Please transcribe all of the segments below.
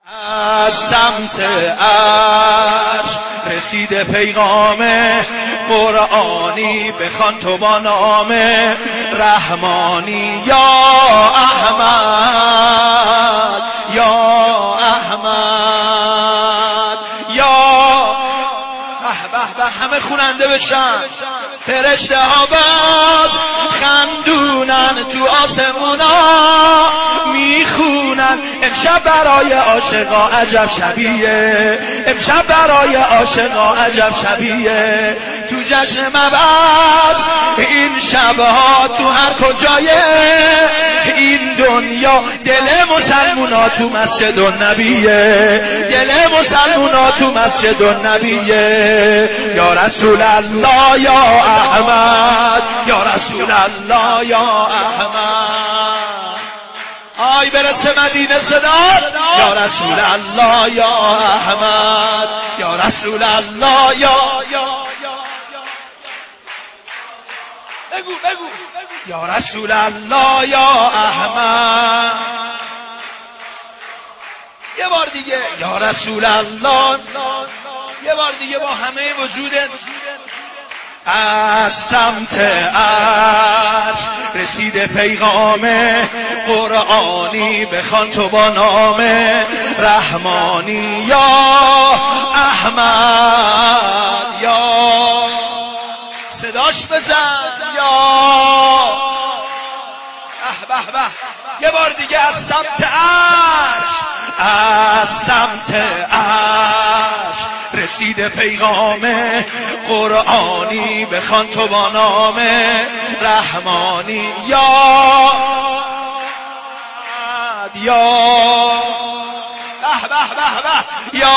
از سمت عرش رسید پیغام قرآنی، بخوان تو با نام رحمانی. یا احمد یا احمد یا به همه خوننده بشن. فرشته ها باز خندونن تو آسمونا میخونن امشب برای عاشقا عجب شبیه، امشب برای عاشقا عجب شبیه. تو جشن مبعث این شبها تو هر کجایه، این دنیا دل مسلمونا تو مسجد النبیه، دل مسلمونا تو مسجد النبیه. یا رسول الله یا احمد، یا رسول الله یا احمد. آی برسه مدینه صدا. یا رسول الله یا احمد، یا رسول الله یا بگو یا رسول الله یا احمد. یه بار دیگه یا رسول الله، یه بار دیگه با همه وجودت. از سمت عرش رسید پیغام قرآنی، بخوان تو با نام رحمانی. یا احمد یا صداش بزن. یا به یه بار دیگه از سمت عرش، از سمت عرش رسید پیغام قرآنی، بخوان تو با نام رحمانی. یا به یا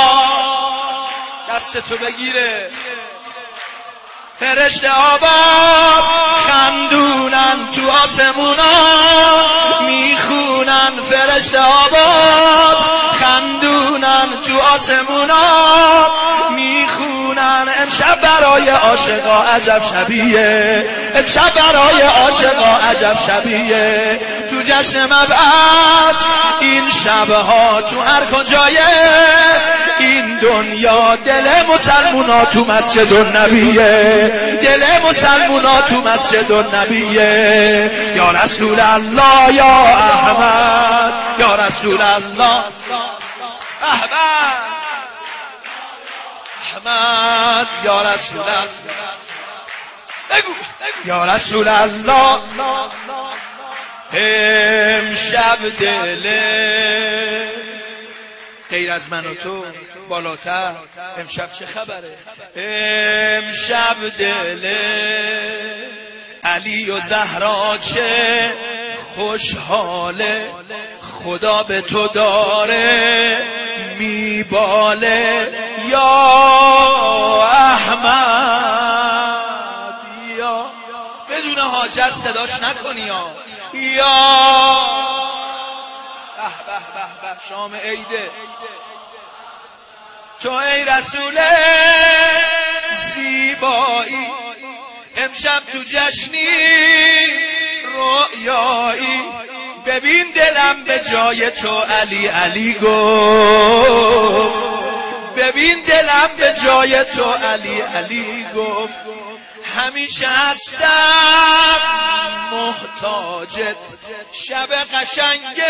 دست تو بگیره. فرشته آواز خندونن تو آسمونا میخونن، فرشته آواز خندونن تو آسمونا میخونن امشب برای عاشقا عجب شبیه، امشب برای عاشقا عجب شبیه. تو جشن مبعث این شبها تو هر کجایه، این دنیا دل مسلمونا تو مسجد النبیه، دل مسلمونا تو مسجد النبیه. یا رسول الله یا احمد، یا رسول الله احمد یا رسول الله. بگو یا رسول الله. امشب دل غیر از من و تو بالاتر، امشب چه خبره؟ امشب دل علی و زهرا چه خوشحاله، خدا به تو داره میباله. یا احمد یا بدون حاجت صداش نکنی. یا به شام عیده تو ای رسول زیبایی، امشب تو جشنی رویایی. ببین دلم به جای تو علی علی گفت، ببین دلم به جای تو علی علی گفت. همیشه هستم محتاجت، شب قشنگ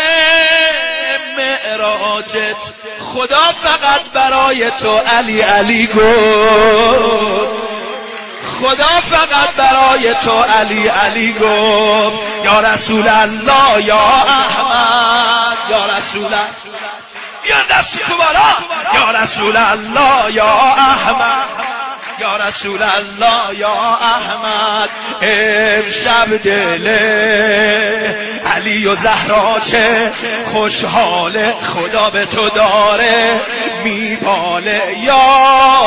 معراجت. خدا فقط برای تو علی علی گفت، خدا فقط برای تو علی علی گفت. یا رسول الله یا احمد، یا رسول الله. یا دست تو بالا. یا رسول الله یا احمد، یا رسول الله یا احمد. امشب دل علی و زهرا چه خوشحاله، خدا به تو داره میباله. یا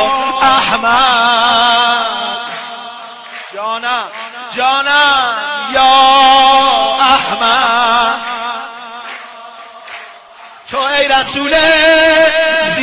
احمد جانم جانم یا احمد. تو ای رسول